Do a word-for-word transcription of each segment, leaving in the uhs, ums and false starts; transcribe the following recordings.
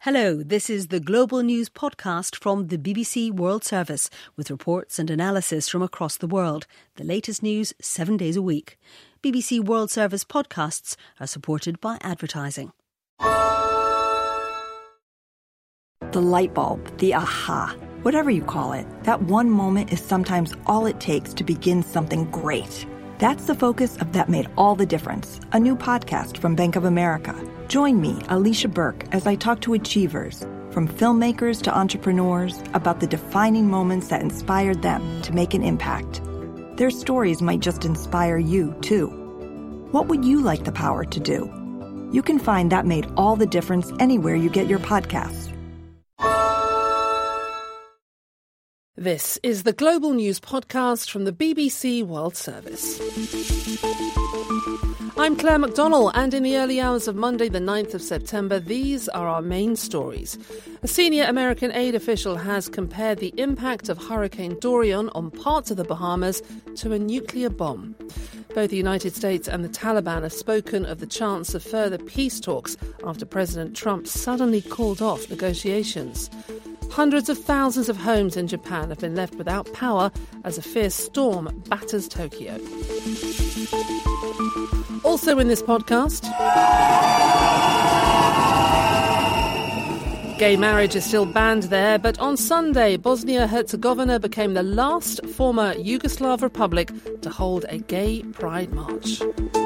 Hello, this is the Global News podcast from the B B C World Service with reports and analysis from across the world. The latest news seven days a week. B B C World Service podcasts are supported by advertising. The light bulb, the aha, whatever you call it, that one moment is sometimes all it takes to begin something great. That's the focus of That Made All the Difference, a new podcast from Bank of America. Join me, Alicia Burke, as I talk to achievers, from filmmakers to entrepreneurs, about the defining moments that inspired them to make an impact. Their stories might just inspire you, too. What would you like the power to do? You can find That Made All the Difference anywhere you get your podcasts. This is the Global News podcast from the B B C World Service. I'm Claire McDonnell, and in the early hours of Monday the ninth of September, these are our main stories. A senior American aid official has compared the impact of Hurricane Dorian on parts of the Bahamas to a nuclear bomb. Both the United States and the Taliban have spoken of the chance of further peace talks after President Trump suddenly called off negotiations. Hundreds of thousands of homes in Japan have been left without power as a fierce storm batters Tokyo. Also in this podcast, gay marriage is still banned there, but on Sunday, Bosnia-Herzegovina became the last former Yugoslav republic to hold a gay pride march.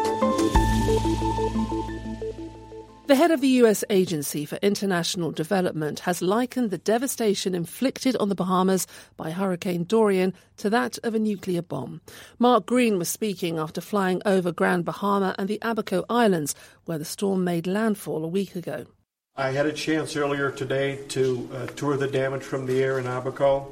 The head of the U S Agency for International Development has likened the devastation inflicted on the Bahamas by Hurricane Dorian to that of a nuclear bomb. Mark Green was speaking after flying over Grand Bahama and the Abaco Islands, where the storm made landfall a week ago. I had a chance earlier today to uh, tour the damage from the air in Abaco,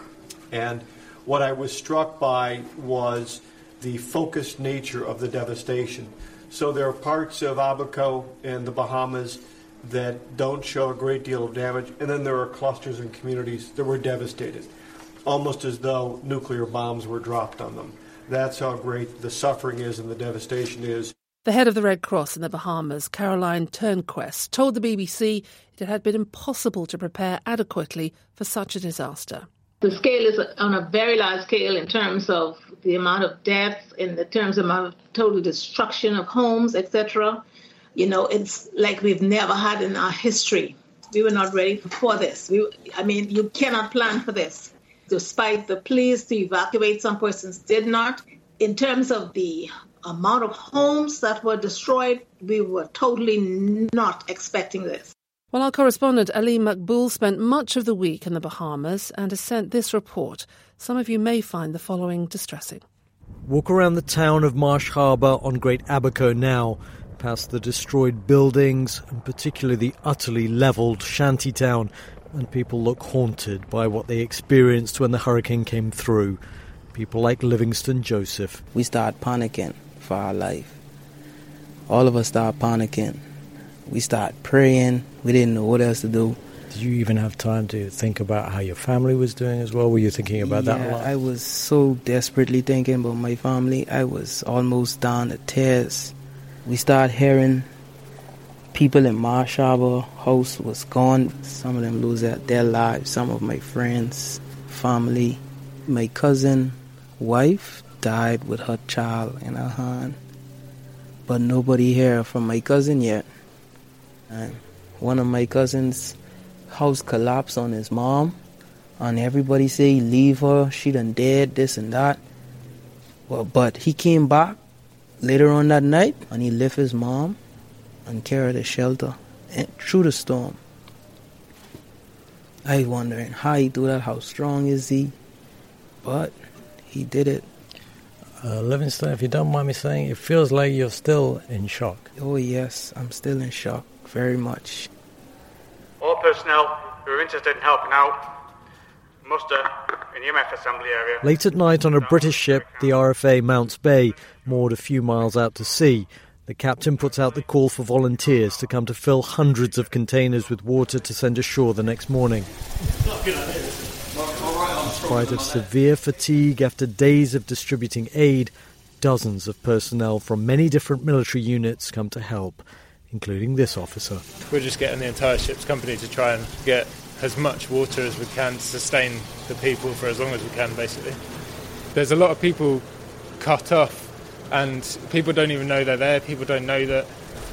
and what I was struck by was the focused nature of the devastation. So there are parts of Abaco and the Bahamas that don't show a great deal of damage, and then there are clusters and communities that were devastated, almost as though nuclear bombs were dropped on them. That's how great the suffering is and the devastation is. The head of the Red Cross in the Bahamas, Caroline Turnquest, told the B B C it had been impossible to prepare adequately for such a disaster. The scale is on a very large scale in terms of the amount of deaths, in the terms of amount of total destruction of homes, et cetera. You know, it's like we've never had in our history. We were not ready for this. We, I mean, you cannot plan for this. Despite the pleas to evacuate, some persons did not. In terms of the amount of homes that were destroyed, we were totally not expecting this. Well, our correspondent Ali Makboul spent much of the week in the Bahamas and has sent this report. Some of you may find the following distressing. Walk around the town of Marsh Harbour on Great Abaco now, past the destroyed buildings and particularly the utterly levelled shanty town, and people look haunted by what they experienced when the hurricane came through. People like Livingston Joseph. We start panicking for our life. All of us start panicking. We start praying. We didn't know what else to do. Did you even have time to think about how your family was doing as well? Were you thinking about yeah, that a lot? I was so desperately thinking about my family. I was almost down to tears. We started hearing people in Marsh Harbour house was gone. Some of them lose their lives. Some of my friends, family. My cousin, wife, died with her child in her hand. But nobody heard from my cousin yet. And one of my cousins' house collapsed on his mom, and everybody say leave her, she done dead, this and that. Well, but he came back later on that night, and he left his mom and carried a shelter through the storm. I wondering how he do that, how strong is he? But he did it. Uh, Livingston, if you don't mind me saying, it feels like you're still in shock. Oh yes, I'm still in shock. Very much. All personnel who are interested in helping out, muster in the M F Assembly area. Late at night on a British ship, the R F A Mounts Bay, moored a few miles out to sea, the captain puts out the call for volunteers to come to fill hundreds of containers with water to send ashore the next morning. In spite of severe fatigue after days of distributing aid, dozens of personnel from many different military units come to help. including this officer. We're just getting the entire ship's company to try and get as much water as we can to sustain the people for as long as we can, basically. There's a lot of people cut off, and people don't even know they're there. People don't know that.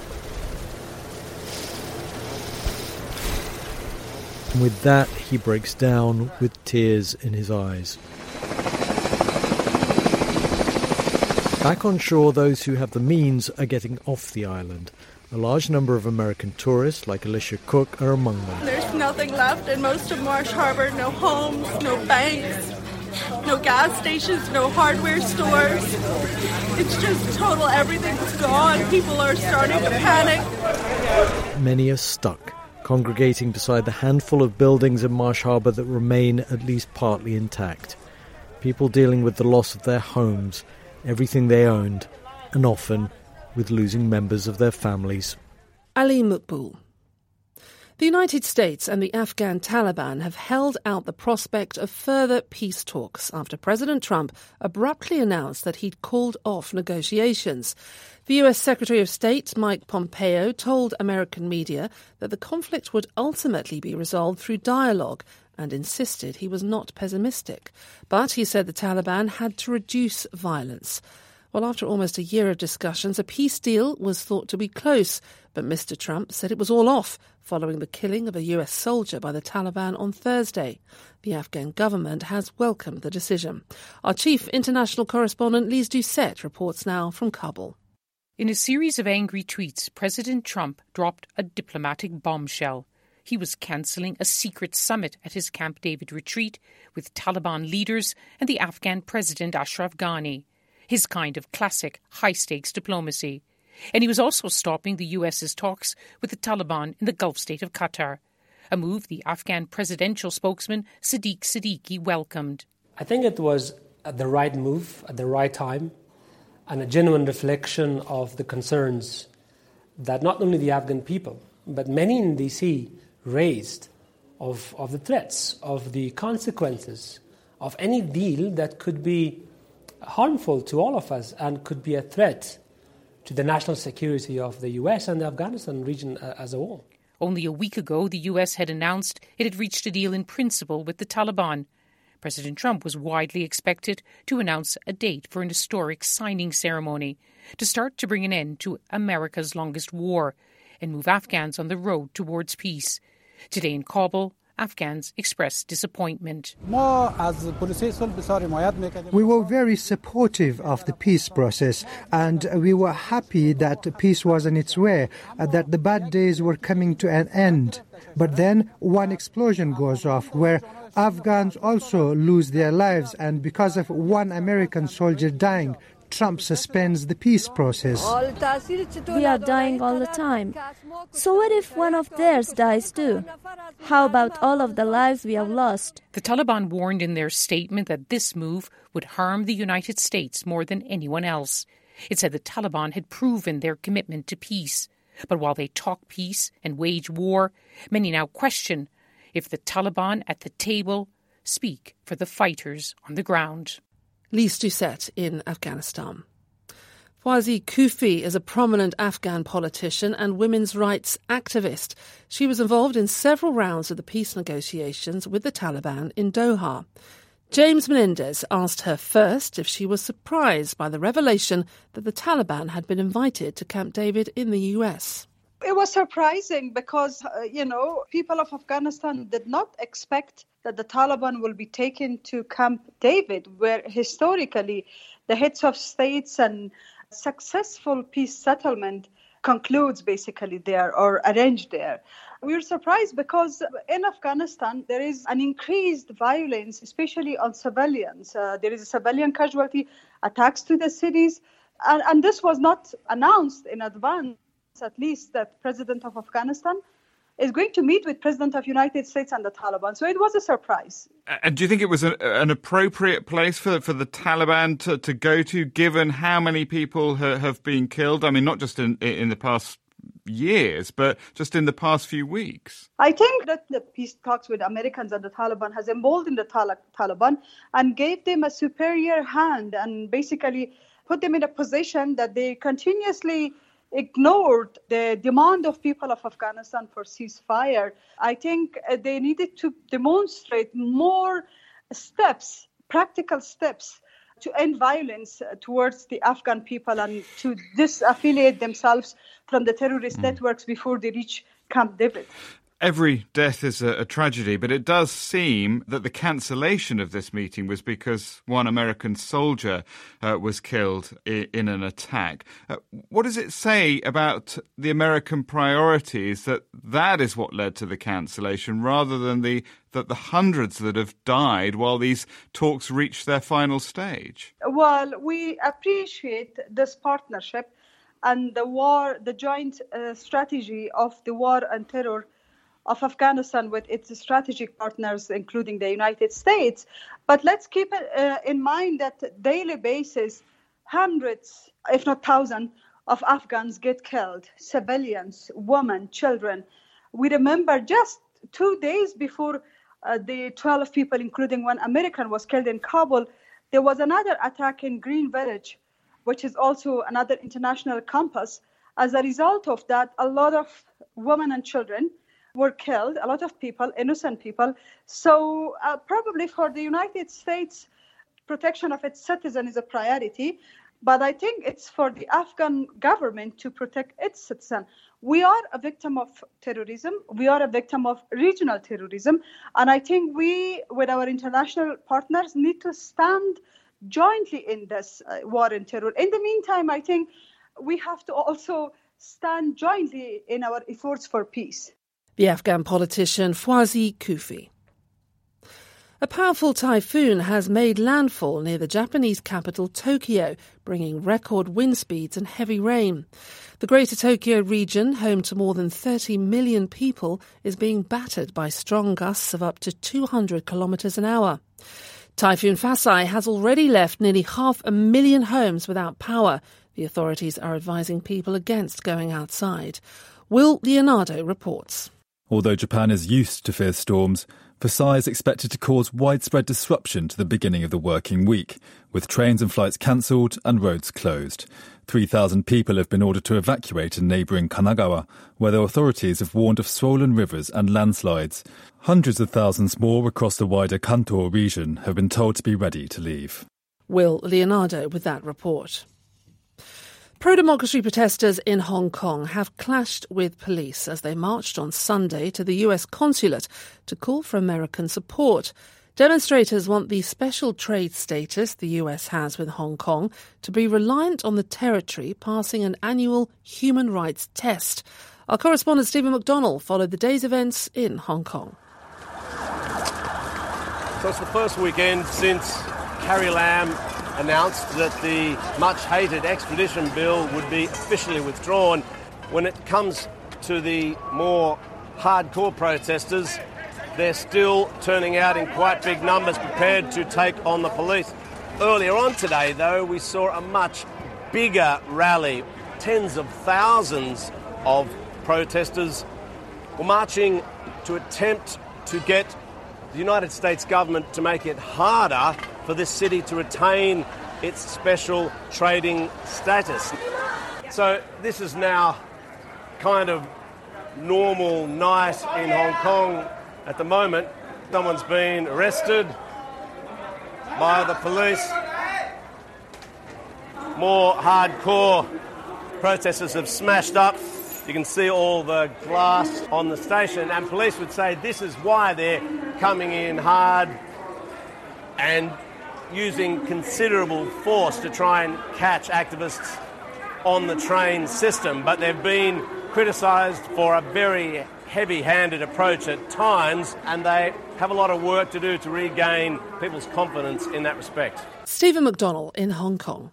And with that, he breaks down with tears in his eyes. Back on shore, those who have the means are getting off the island. A large number of American tourists, like Alicia Cook, are among them. There's nothing left in most of Marsh Harbour. No homes, no banks, no gas stations, no hardware stores. It's just total, everything's gone. People are starting to panic. Many are stuck, congregating beside the handful of buildings in Marsh Harbour that remain at least partly intact. People dealing with the loss of their homes, everything they owned, and often with losing members of their families. Ali Mukbul. The United States and the Afghan Taliban have held out the prospect of further peace talks after President Trump abruptly announced that he'd called off negotiations. The U S Secretary of State, Mike Pompeo, told American media that the conflict would ultimately be resolved through dialogue and insisted he was not pessimistic. But he said the Taliban had to reduce violence. Well, after almost a year of discussions, a peace deal was thought to be close, but Mister Trump said it was all off following the killing of a U S soldier by the Taliban on Thursday. The Afghan government has welcomed the decision. Our chief international correspondent, Lise Doucette, reports now from Kabul. In a series of angry tweets, President Trump dropped a diplomatic bombshell. He was cancelling a secret summit at his Camp David retreat with Taliban leaders and the Afghan President Ashraf Ghani. His kind of classic high-stakes diplomacy. And he was also stopping the U S's talks with the Taliban in the Gulf state of Qatar, a move the Afghan presidential spokesman Sadiq Siddiqui welcomed. I think it was the right move at the right time and a genuine reflection of the concerns that not only the Afghan people, but many in D C raised of, of the threats, of the consequences of any deal that could be harmful to all of us and could be a threat to the national security of the U S and the Afghanistan region as a whole. Only a week ago, the U S had announced it had reached a deal in principle with the Taliban. President Trump was widely expected to announce a date for an historic signing ceremony to start to bring an end to America's longest war and move Afghans on the road towards peace. Today in Kabul, Afghans expressed disappointment. We were very supportive of the peace process, and we were happy that peace was on its way, that the bad days were coming to an end. But then one explosion goes off where Afghans also lose their lives, and because of one American soldier dying, Trump suspends the peace process. We are dying all the time. So what if one of theirs dies too? How about all of the lives we have lost? The Taliban warned in their statement that this move would harm the United States more than anyone else. It said the Taliban had proven their commitment to peace. But while they talk peace and wage war, many now question if the Taliban at the table speak for the fighters on the ground. Lise Doucette in Afghanistan. Fawzi Kufi is a prominent Afghan politician and women's rights activist. She was involved in several rounds of the peace negotiations with the Taliban in Doha. James Menendez asked her first if she was surprised by the revelation that the Taliban had been invited to Camp David in the U S. It was surprising because, uh, you know, people of Afghanistan did not expect that the Taliban will be taken to Camp David, where historically the heads of states and successful peace settlement concludes basically there or arranged there. We were surprised because in Afghanistan there is an increased violence, especially on civilians. Uh, there is a civilian casualty, attacks to the cities, and, and this was not announced in advance, at least that President of Afghanistan is going to meet with President of United States and the Taliban. So it was a surprise. And do you think it was a, an appropriate place for, for the Taliban to, to go to, given how many people ha, have been killed? I mean, not just in, in the past years, but just in the past few weeks. I think that the peace talks with Americans and the Taliban has emboldened the Tal- Taliban and gave them a superior hand and basically put them in a position that they continuously ignored the demand of people of Afghanistan for ceasefire. I think they needed to demonstrate more steps, practical steps, to end violence towards the Afghan people and to disaffiliate themselves from the terrorist mm. networks before they reach Camp David. Every death is a, a tragedy, but it does seem that the cancellation of this meeting was because one American soldier uh, was killed in, in an attack. Uh, what does it say about the American priorities that that is what led to the cancellation rather than the that the hundreds that have died while these talks reach their final stage? Well, we appreciate this partnership and the war, the joint uh, strategy of the war and terror of Afghanistan with its strategic partners, including the United States. But let's keep uh, in mind that daily basis, hundreds, if not thousands, of Afghans get killed, civilians, women, children. We remember just two days before uh, the twelve people, including one American, was killed in Kabul, there was another attack in Green Village, which is also another international campus. As a result of that, a lot of women and children were killed, a lot of people, innocent people. So uh, probably for the United States, protection of its citizens is a priority. But I think it's for the Afghan government to protect its citizens. We are a victim of terrorism. We are a victim of regional terrorism. And I think we, with our international partners, need to stand jointly in this uh, war and terror. In the meantime, I think we have to also stand jointly in our efforts for peace. The Afghan politician Fawzi Kufi. A powerful typhoon has made landfall near the Japanese capital Tokyo, bringing record wind speeds and heavy rain. The Greater Tokyo region, home to more than thirty million people, is being battered by strong gusts of up to two hundred kilometres an hour. Typhoon Fasai has already left nearly half a million homes without power. The authorities are advising people against going outside. Will Leonardo reports. Although Japan is used to fierce storms, Fasai is expected to cause widespread disruption to the beginning of the working week, with trains and flights cancelled and roads closed. three thousand people have been ordered to evacuate in neighbouring Kanagawa, where the authorities have warned of swollen rivers and landslides. Hundreds of thousands more across the wider Kanto region have been told to be ready to leave. Will Leonardo with that report. Pro-democracy protesters in Hong Kong have clashed with police as they marched on Sunday to the U S consulate to call for American support. Demonstrators want the special trade status the U S has with Hong Kong to be reliant on the territory passing an annual human rights test. Our correspondent Stephen McDonnell followed the day's events in Hong Kong. So it's the first weekend since Carrie Lam announced that the much-hated extradition bill would be officially withdrawn. When it comes to the more hardcore protesters, they're still turning out in quite big numbers, prepared to take on the police. Earlier on today, though, we saw a much bigger rally. Tens of thousands of protesters were marching to attempt to get the United States government to make it harder for this city to retain its special trading status. So this is now kind of normal night in Hong Kong at the moment. Someone's been arrested by the police. More hardcore protesters have smashed up. You can see all the glass on the station, and police would say this is why they're coming in hard and using considerable force to try and catch activists on the train system. But they've been criticised for a very heavy-handed approach at times, and they have a lot of work to do to regain people's confidence in that respect. Stephen McDonnell in Hong Kong.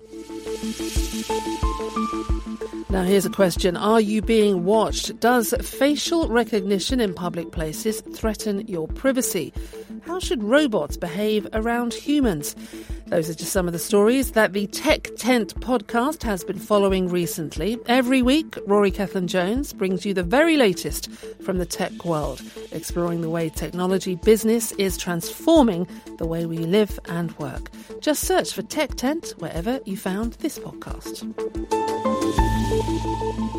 Now here's a question. Are you being watched? Does facial recognition in public places threaten your privacy? How should robots behave around humans? Those are just some of the stories that the Tech Tent podcast has been following recently. Every week, Rory Cellan-Jones brings you the very latest from the tech world, exploring the way technology business is transforming the way we live and work. Just search for Tech Tent wherever you found this podcast.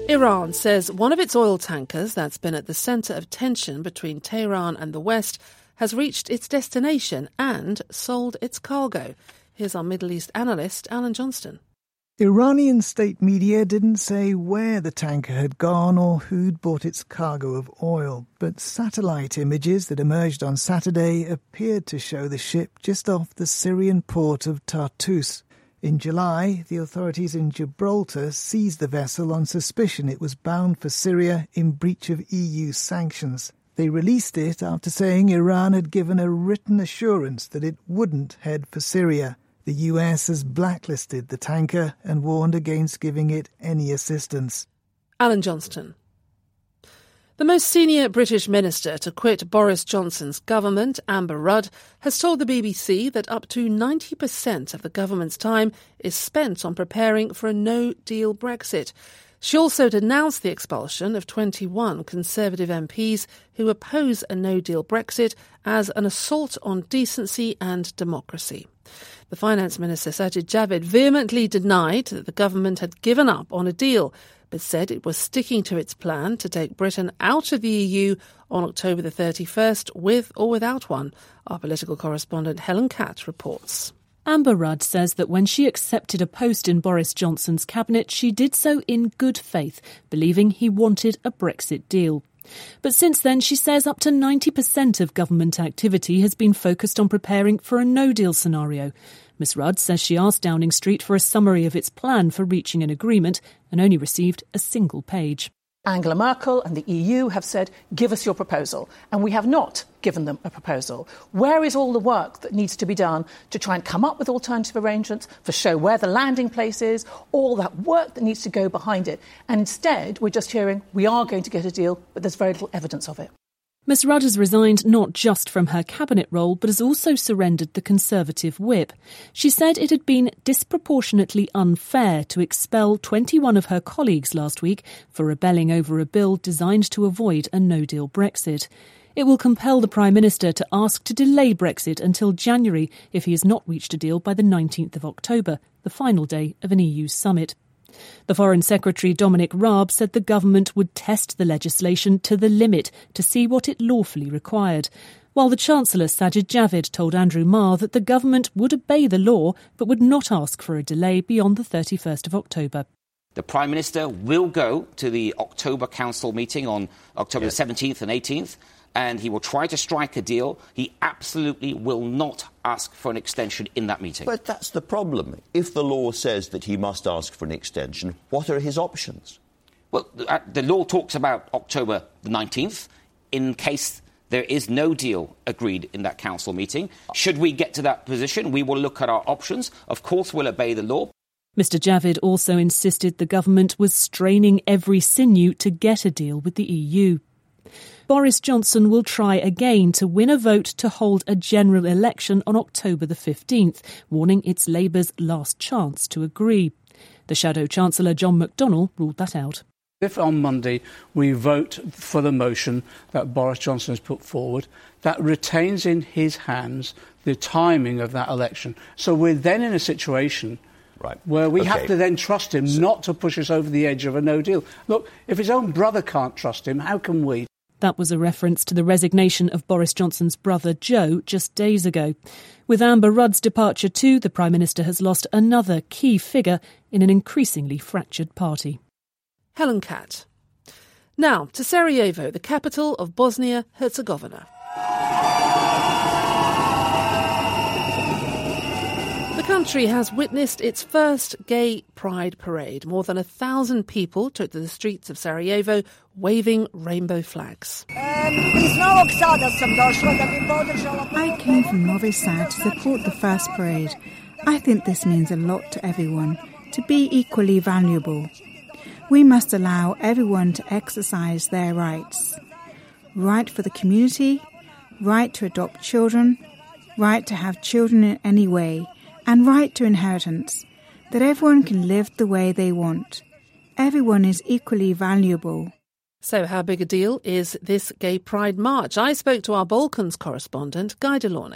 Iran says one of its oil tankers that's been at the centre of tension between Tehran and the West has reached its destination and sold its cargo. Here's our Middle East analyst, Alan Johnston. Iranian state media didn't say where the tanker had gone or who'd bought its cargo of oil, but satellite images that emerged on Saturday appeared to show the ship just off the Syrian port of Tartus. In July, the authorities in Gibraltar seized the vessel on suspicion it was bound for Syria in breach of E U sanctions. They released it after saying Iran had given a written assurance that it wouldn't head for Syria. The U S has blacklisted the tanker and warned against giving it any assistance. Alan Johnston. The most senior British minister to quit Boris Johnson's government, Amber Rudd, has told the B B C that up to ninety percent of the government's time is spent on preparing for a no-deal Brexit. She also denounced the expulsion of twenty-one Conservative M Ps who oppose a no-deal Brexit as an assault on decency and democracy. The Finance Minister, Sajid Javid, vehemently denied that the government had given up on a deal, but said it was sticking to its plan to take Britain out of the E U on October the thirty-first, with or without one. Our political correspondent Helen Catt reports. Amber Rudd says that when she accepted a post in Boris Johnson's cabinet, she did so in good faith, believing he wanted a Brexit deal. But since then, she says up to ninety percent of government activity has been focused on preparing for a no-deal scenario. Miss Rudd says she asked Downing Street for a summary of its plan for reaching an agreement and only received a single page. Angela Merkel and the E U have said, give us your proposal. And we have not given them a proposal. Where is all the work that needs to be done to try and come up with alternative arrangements, for show where the landing place is, all that work that needs to go behind it? And instead, we're just hearing we are going to get a deal, but there's very little evidence of it. Miss Rudd has resigned not just from her cabinet role, but has also surrendered the Conservative whip. She said it had been disproportionately unfair to expel twenty-one of her colleagues last week for rebelling over a bill designed to avoid a no-deal Brexit. It will compel the Prime Minister to ask to delay Brexit until January if he has not reached a deal by the nineteenth of October, the final day of an E U summit. The Foreign Secretary Dominic Raab said the government would test the legislation to the limit to see what it lawfully required, while the Chancellor Sajid Javid told Andrew Marr that the government would obey the law but would not ask for a delay beyond the thirty-first of October. The Prime Minister will go to the October Council meeting on October yes. seventeenth and eighteenth, and he will try to strike a deal. He absolutely will not ask for an extension in that meeting. But that's the problem. If the law says that he must ask for an extension, what are his options? Well, the, the law talks about October the nineteenth in case there is no deal agreed in that council meeting. Should we get to that position, we will look at our options. Of course, we'll obey the law. Mister Javid also insisted the government was straining every sinew to get a deal with the E U. Boris Johnson will try again to win a vote to hold a general election on October the fifteenth, warning it's Labour's last chance to agree. The Shadow Chancellor John McDonnell ruled that out. If on Monday we vote for the motion that Boris Johnson has put forward, that retains in his hands the timing of that election. So we're then in a situation right. where we okay. have to then trust him so, not to push us over the edge of a no deal. Look, if his own brother can't trust him, how can we? That was a reference to the resignation of Boris Johnson's brother Joe just days ago. With Amber Rudd's departure too, the Prime Minister has lost another key figure in an increasingly fractured party. Helen Catt. Now to Sarajevo, the capital of Bosnia-Herzegovina. The country has witnessed its first gay pride parade. More than a thousand people took to the streets of Sarajevo waving rainbow flags. I came from Novi Sad to support the first parade. I think this means a lot to everyone, to be equally valuable. We must allow everyone to exercise their rights. Right for the community, right to adopt children, right to have children in any way, and right to inheritance, that everyone can live the way they want. Everyone is equally valuable. So how big a deal is this Gay Pride March? I spoke to our Balkans correspondent, Guy Delaunay.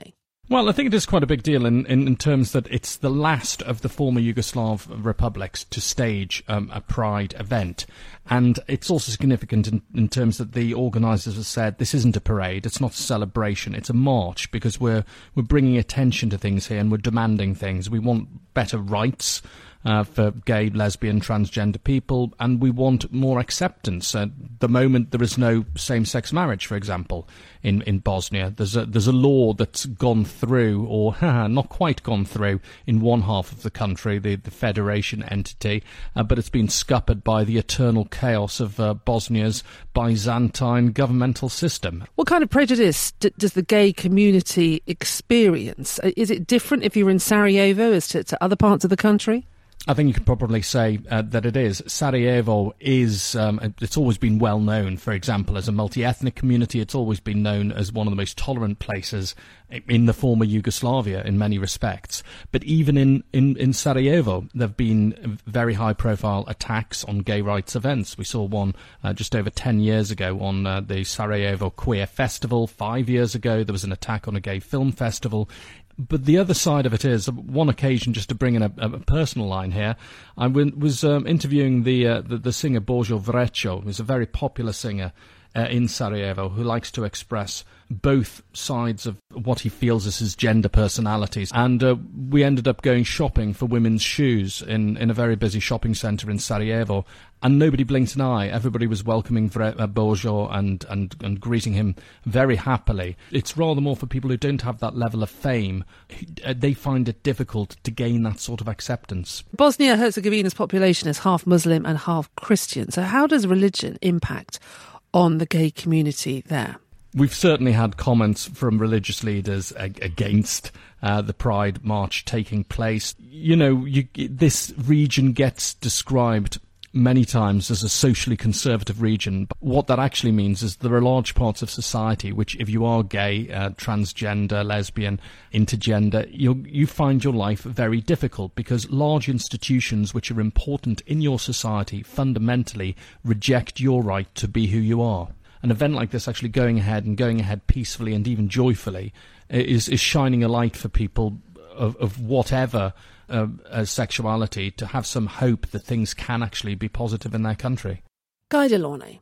Well, I think it is quite a big deal in, in, in terms that it's the last of the former Yugoslav republics to stage um, a Pride event. And it's also significant in, in terms that the organisers have said this isn't a parade, it's not a celebration, it's a march, because we're we're bringing attention to things here and we're demanding things. We want better rights uh, for gay, lesbian, transgender people, and we want more acceptance. At the moment, there is no same-sex marriage, for example, in, in Bosnia. There's a, there's a law that's gone through, or not quite gone through, in one half of the country, the, the federation entity, uh, but it's been scuppered by the eternal chaos of uh, Bosnia's Byzantine governmental system. What kind of prejudice d- does the gay community experience? Is it different if you're in Sarajevo as to, to other parts of the country? I think you could probably say uh, that it is. Sarajevo is, um, it's always been well known, for example, as a multi-ethnic community. It's always been known as one of the most tolerant places in the former Yugoslavia in many respects. But even in, in, in Sarajevo, there have been very high-profile attacks on gay rights events. We saw one uh, just over ten years ago on uh, the Sarajevo Queer Festival. Five years ago, there was an attack on a gay film festival. But the other side of it is, one occasion, just to bring in a, a personal line here, I w- was um, interviewing the, uh, the the singer Božo Vrećo, who's a very popular singer uh, in Sarajevo, who likes to express both sides of what he feels as his gender personalities. And uh, we ended up going shopping for women's shoes in, in a very busy shopping centre in Sarajevo, and nobody blinked an eye. Everybody was welcoming Vre- uh, Božo and, and, and greeting him very happily. It's rather more for people who don't have that level of fame. Uh, they find it difficult to gain that sort of acceptance. Bosnia-Herzegovina's population is half Muslim and half Christian. So how does religion impact on the gay community there? We've certainly had comments from religious leaders ag- against uh, the Pride March taking place. You know, you, this region gets described many times as a socially conservative region. But what that actually means is there are large parts of society which, if you are gay, uh, transgender, lesbian, intergender, you you find your life very difficult, because large institutions which are important in your society fundamentally reject your right to be who you are. An event like this actually going ahead and going ahead peacefully and even joyfully is, is shining a light for people of, of whatever uh, uh, sexuality, to have some hope that things can actually be positive in their country. Guy Delaunay.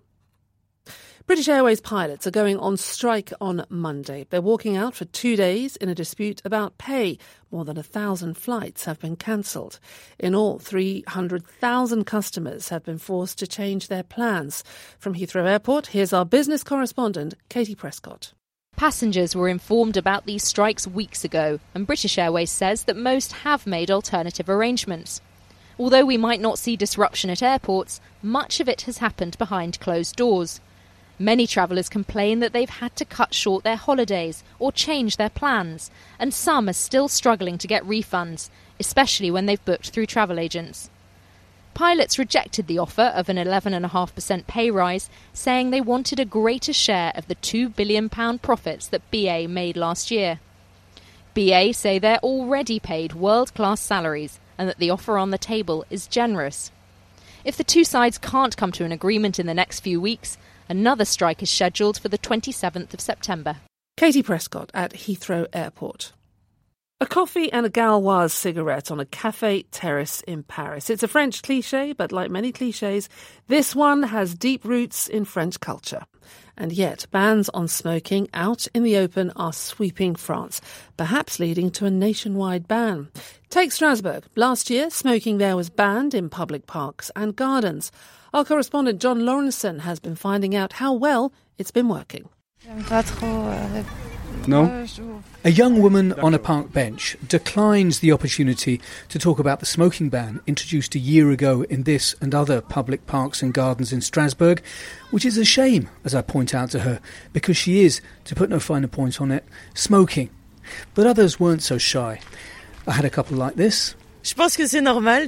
British Airways pilots are going on strike on Monday. They're walking out for two days in a dispute about pay. More than a thousand flights have been cancelled. In all, three hundred thousand customers have been forced to change their plans. From Heathrow Airport, here's our business correspondent, Katie Prescott. Passengers were informed about these strikes weeks ago, and British Airways says that most have made alternative arrangements. Although we might not see disruption at airports, much of it has happened behind closed doors. Many travellers complain that they've had to cut short their holidays or change their plans, and some are still struggling to get refunds, especially when they've booked through travel agents. Pilots rejected the offer of an eleven point five percent pay rise, saying they wanted a greater share of the two billion pounds profits that B A made last year. B A say they're already paid world-class salaries and that the offer on the table is generous. If the two sides can't come to an agreement in the next few weeks, another strike is scheduled for the twenty-seventh of September. Katie Prescott at Heathrow Airport. A coffee and a Gauloise cigarette on a cafe terrace in Paris. It's a French cliché, but like many clichés, this one has deep roots in French culture. And yet, bans on smoking out in the open are sweeping France, perhaps leading to a nationwide ban. Take Strasbourg. Last year, smoking there was banned in public parks and gardens. Our correspondent John Lawrenson has been finding out how well it's been working. No. A young woman on a park bench declines the opportunity to talk about the smoking ban introduced a year ago in this and other public parks and gardens in Strasbourg, which is a shame, as I point out to her, because she is, to put no finer point on it, smoking. But others weren't so shy. I had a couple like this. I think it's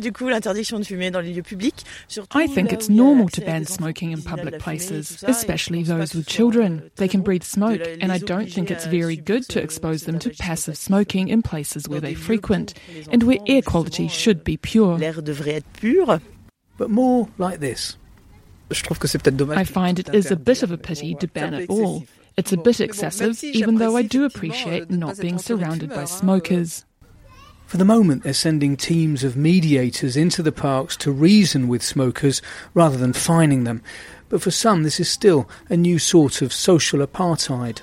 normal to ban smoking in public places, especially those with children. They can breathe smoke, and I don't think it's very good to expose them to passive smoking in places where they frequent, and where air quality should be pure. But more like this. I find it is a bit of a pity to ban it all. It's a bit excessive, even though I do appreciate not being surrounded by smokers. For the moment, they're sending teams of mediators into the parks to reason with smokers rather than fining them. But for some, this is still a new sort of social apartheid.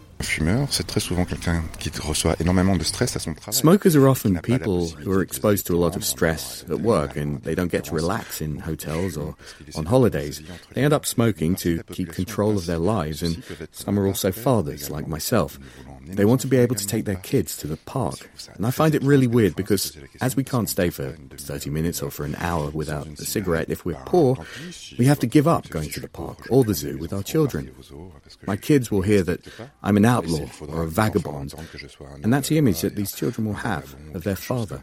Smokers are often people who are exposed to a lot of stress at work and they don't get to relax in hotels or on holidays. They end up smoking to keep control of their lives, and some are also fathers like myself. They want to be able to take their kids to the park. And I find it really weird because as we can't stay for thirty minutes or for an hour without a cigarette if we're poor, we have to give up going to the park or the zoo with our children. My kids will hear that I'm an outlaw or a vagabond, and that's the image that these children will have of their father.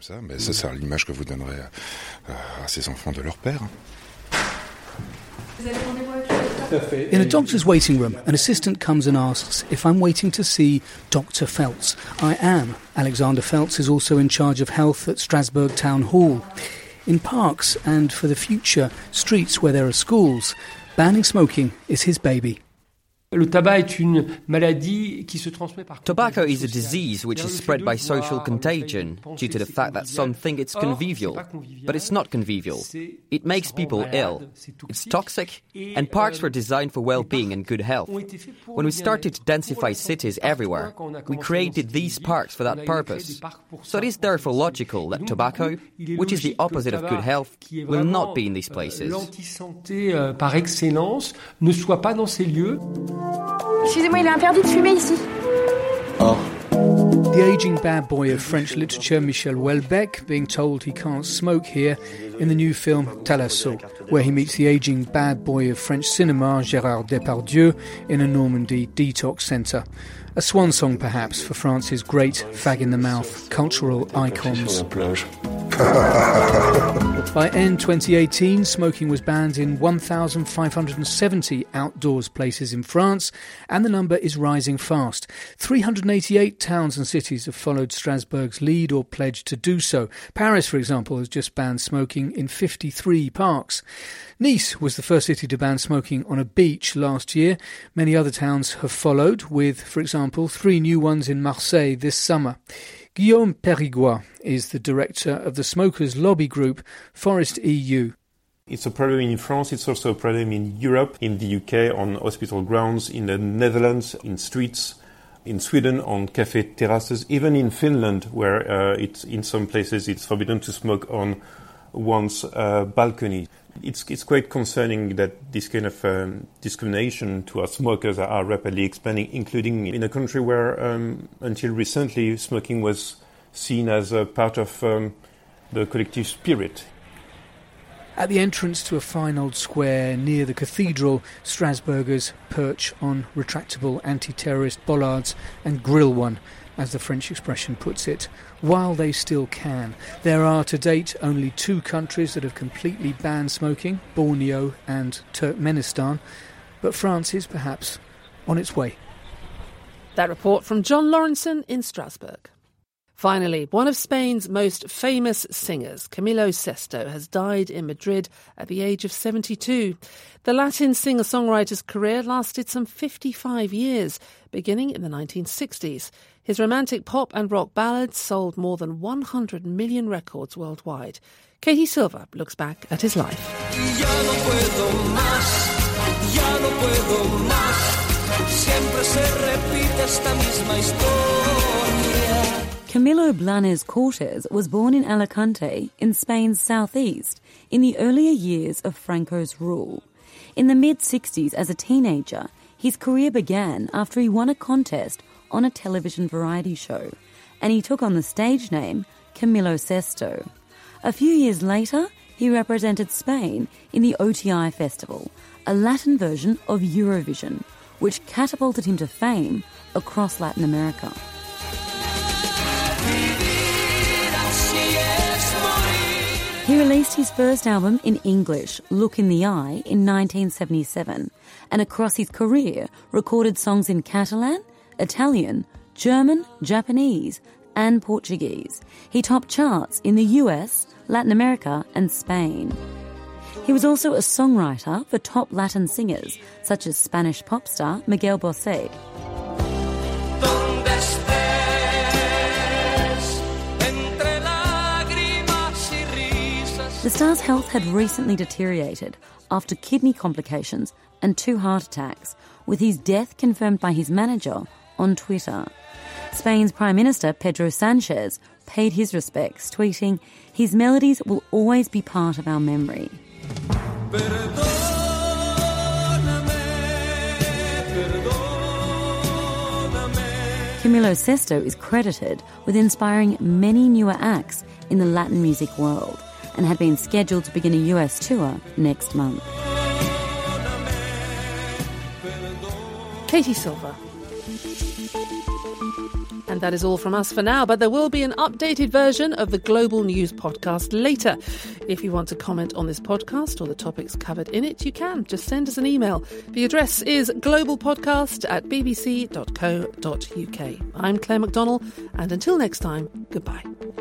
In a doctor's waiting room, an assistant comes and asks if I'm waiting to see Doctor Feltz. I am. Alexander Feltz is also in charge of health at Strasbourg Town Hall. In parks and, for the future, streets where there are schools, banning smoking is his baby. Tobacco is a disease which is spread by social contagion due to the fact that some think it's convivial, but it's not convivial. It makes people ill. It's toxic, and parks were designed for well-being and good health. When we started to densify cities everywhere, we created these parks for that purpose. So it is therefore logical that tobacco, which is the opposite of good health, will not be in these places. Excusez-moi, il est interdit de fumer ici. Oh. The ageing bad boy of French literature, Michel Houellebecq, being told he can't smoke here in the new film Thalasso, where he meets the ageing bad boy of French cinema, Gérard Depardieu, in a Normandy detox centre. A swan song, perhaps, for France's great fag-in-the-mouth cultural icons. By end twenty eighteen, smoking was banned in one thousand five hundred seventy outdoors places in France, and the number is rising fast. three hundred eighty-eight towns and cities have followed Strasbourg's lead or pledged to do so. Paris, for example, has just banned smoking in fifty-three parks. Nice was the first city to ban smoking on a beach last year. Many other towns have followed, with, for example, three new ones in Marseille this summer. Guillaume Périgois is the director of the smokers' lobby group Forest E U. It's a problem in France, it's also a problem in Europe, in the U K, on hospital grounds, in the Netherlands, in streets, in Sweden, on cafe terraces, even in Finland, where uh, it's, in some places it's forbidden to smoke on one's uh, balcony. It's, it's quite concerning that this kind of um, discrimination towards smokers are, are rapidly expanding, including in a country where, um, until recently, smoking was seen as a part of um, the collective spirit. At the entrance to a fine old square near the cathedral, Strasbourgers perch on retractable anti-terrorist bollards and grill one, as the French expression puts it, while they still can. There are to date only two countries that have completely banned smoking, Borneo and Turkmenistan, but France is perhaps on its way. That report from John Lawrenson in Strasbourg. Finally, one of Spain's most famous singers, Camilo Sesto, has died in Madrid at the age of seventy-two. The Latin singer-songwriter's career lasted some fifty-five years, beginning in the nineteen sixties. His romantic pop and rock ballads sold more than one hundred million records worldwide. Katie Silver looks back at his life. Ya no puedo más, ya no puedo más. Siempre se repite esta misma historia. Camilo Blanes Cortés was born in Alicante, in Spain's southeast, in the earlier years of Franco's rule. In the mid-sixties, as a teenager, his career began after he won a contest on a television variety show, and he took on the stage name Camilo Sesto. A few years later, he represented Spain in the O T I Festival, a Latin version of Eurovision, which catapulted him to fame across Latin America. He released his first album in English, Look in the Eye, in nineteen seventy-seven, and across his career recorded songs in Catalan, Italian, German, Japanese, and Portuguese. He topped charts in the U S, Latin America, and Spain. He was also a songwriter for top Latin singers, such as Spanish pop star Miguel Bosé. The star's health had recently deteriorated after kidney complications and two heart attacks, with his death confirmed by his manager on Twitter. Spain's Prime Minister Pedro Sanchez paid his respects, tweeting, "His melodies will always be part of our memory." Camilo Sesto is credited with inspiring many newer acts in the Latin music world and had been scheduled to begin a U S tour next month. Katie Silver. And that is all from us for now, but there will be an updated version of the Global News podcast later. If you want to comment on this podcast or the topics covered in it, you can. Just send us an email. The address is globalpodcast at b b c dot co dot u k. I'm Claire McDonnell, and until next time, goodbye.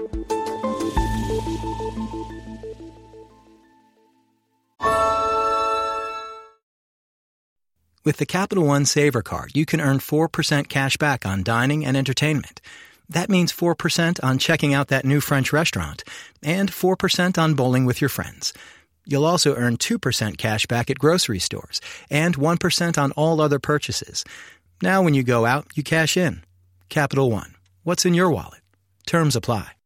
With the Capital One Saver Card, you can earn four percent cash back on dining and entertainment. That means four percent on checking out that new French restaurant and four percent on bowling with your friends. You'll also earn two percent cash back at grocery stores and one percent on all other purchases. Now when you go out, you cash in. Capital One. What's in your wallet? Terms apply.